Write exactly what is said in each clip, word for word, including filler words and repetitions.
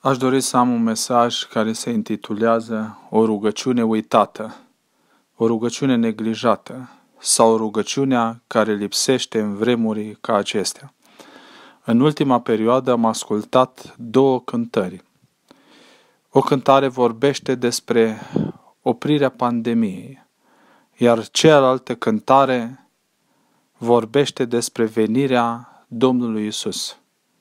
Aș dori să am un mesaj care se intitulează O rugăciune uitată, o rugăciune neglijată sau rugăciunea care lipsește în vremuri ca acestea. În ultima perioadă am ascultat două cântări. O cântare vorbește despre oprirea pandemiei, iar cealaltă cântare vorbește despre venirea Domnului Iisus.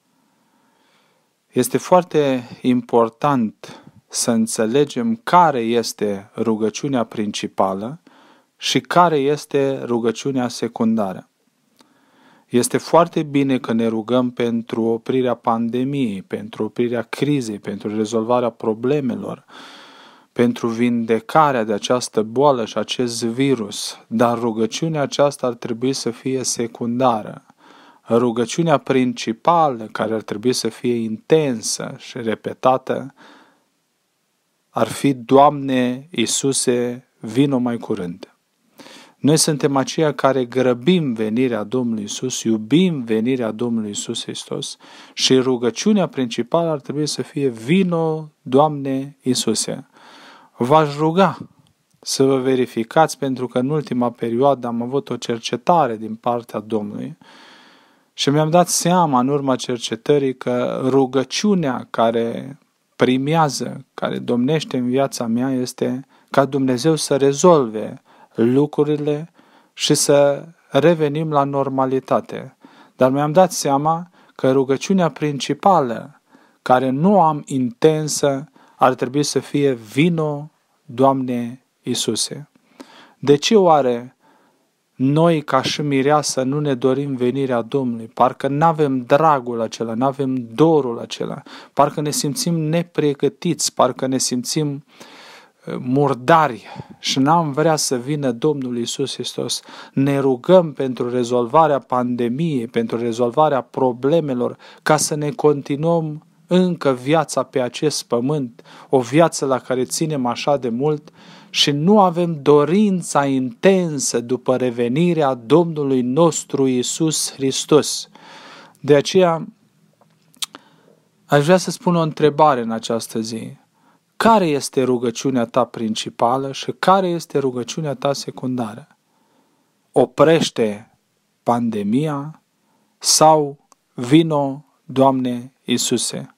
Este foarte important să înțelegem care este rugăciunea principală și care este rugăciunea secundară. Este foarte bine că ne rugăm pentru oprirea pandemiei, pentru oprirea crizei, pentru rezolvarea problemelor, pentru vindecarea de această boală și acest virus, dar rugăciunea aceasta ar trebui să fie secundară. Rugăciunea principală, care ar trebui să fie intensă și repetată, ar fi: Doamne Iisuse, vino mai curând. Noi suntem aceia care grăbim venirea Domnului Iisus, iubim venirea Domnului Iisus Hristos și rugăciunea principală ar trebui să fie: vino, Doamne Iisuse. V-aș ruga să vă verificați, pentru că în ultima perioadă am avut o cercetare din partea Domnului și mi-am dat seama în urma cercetării că rugăciunea care primează, care domnește în viața mea, este ca Dumnezeu să rezolve lucrurile și să revenim la normalitate. Dar mi-am dat seama că rugăciunea principală, care nu am intensă, ar trebui să fie: vino, Doamne Iisuse. De ce oare noi, ca și mireasă, nu ne dorim venirea Domnului? Parcă n-avem dragul acela, n-avem dorul acela, parcă ne simțim nepregătiți, parcă ne simțim murdari și n-am vrea să vină Domnul Iisus Hristos. Ne rugăm pentru rezolvarea pandemiei, pentru rezolvarea problemelor, ca să ne continuăm încă viața pe acest pământ, o viață la care ținem așa de mult, și nu avem dorința intensă după revenirea Domnului nostru Iisus Hristos. De aceea aș vrea să spun o întrebare în această zi. Care este rugăciunea ta principală și care este rugăciunea ta secundară? Oprește pandemia sau vino, Doamne Iisuse?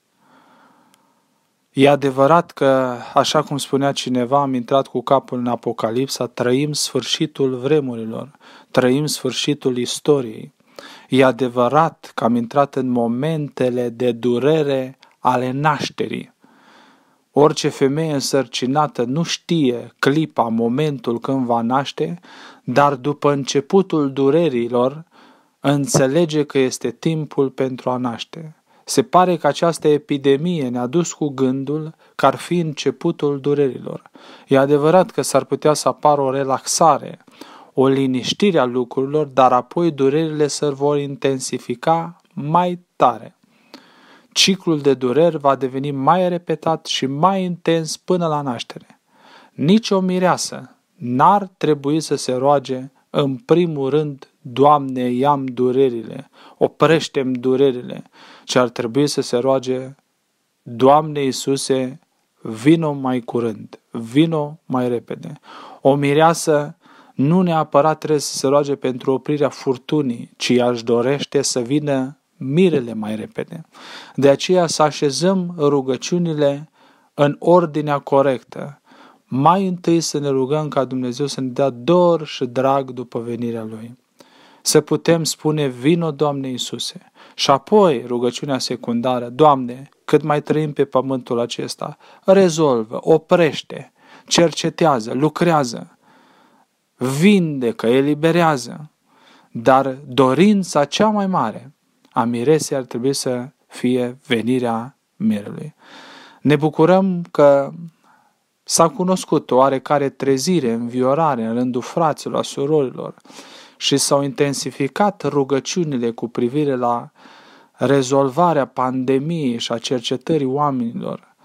E adevărat că, așa cum spunea cineva, am intrat cu capul în Apocalipsa, trăim sfârșitul vremurilor, trăim sfârșitul istoriei. E adevărat că am intrat în momentele de durere ale nașterii. Orice femeie însărcinată nu știe clipa, momentul când va naște, dar după începutul durerilor înțelege că este timpul pentru a naște. Se pare că această epidemie ne-a dus cu gândul că ar fi începutul durerilor. E adevărat că s-ar putea să apară o relaxare, o liniștire a lucrurilor, dar apoi durerile se vor intensifica mai tare. Ciclul de dureri va deveni mai repetat și mai intens până la naștere. Nici o mireasă n-ar trebui să se roage în primul rând: Doamne, ia-mi durerile, oprește-mi durerile, ci ar trebui să se roage: Doamne Iisuse, vino mai curând, vino mai repede. O mireasă nu neapărat trebuie să se roage pentru oprirea furtunii, ci ea își dorește să vină mirele mai repede. De aceea să așezăm rugăciunile în ordinea corectă. Mai întâi să ne rugăm ca Dumnezeu să ne dea dor și drag după venirea Lui. Să putem spune: vino, Doamne Iisuse. Și apoi rugăciunea secundară: Doamne, cât mai trăim pe pământul acesta, rezolvă, oprește, cercetează, lucrează, vindecă, eliberează. Dar dorința cea mai mare a miresei ar trebui să fie venirea mirelui. Ne bucurăm că s-a cunoscut o oarecare trezire, înviorare în rândul fraților, a surorilor și s-au intensificat rugăciunile cu privire la rezolvarea pandemiei și a cercetării oamenilor.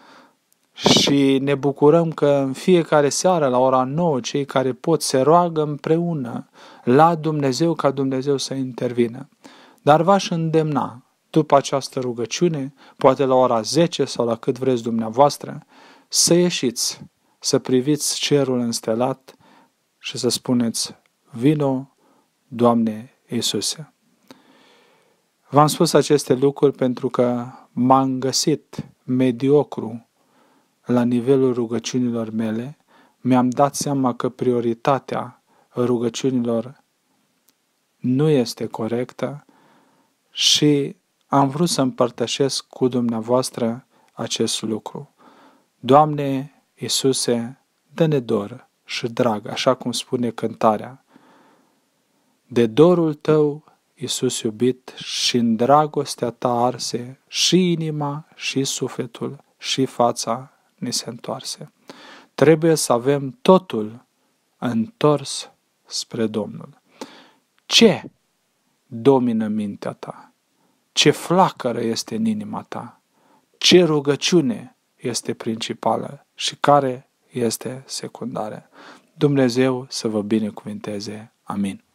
Și ne bucurăm că în fiecare seară la ora nouă cei care pot se roagă împreună la Dumnezeu ca Dumnezeu să intervină. Dar v-aș îndemna după această rugăciune, poate la ora zece sau la cât vreți dumneavoastră, să ieșiți, să priviți cerul înstelat și să spuneți: vino, Doamne Iisuse. V-am spus aceste lucruri pentru că m-am găsit mediocru la nivelul rugăciunilor mele. Mi-am dat seama că prioritatea rugăciunilor nu este corectă și am vrut să împărtășesc cu dumneavoastră acest lucru. Doamne Iisuse, dă-ne dor și drag, așa cum spune cântarea. De dorul Tău, Iisus iubit, și în dragostea Ta arse, și inima, și sufletul, și fața ni se întoarse. Trebuie să avem totul întors spre Domnul. Ce domină mintea ta? Ce flacără este în inima ta? Ce rugăciune este principală și care este secundară? Dumnezeu să vă binecuvinteze. Amin.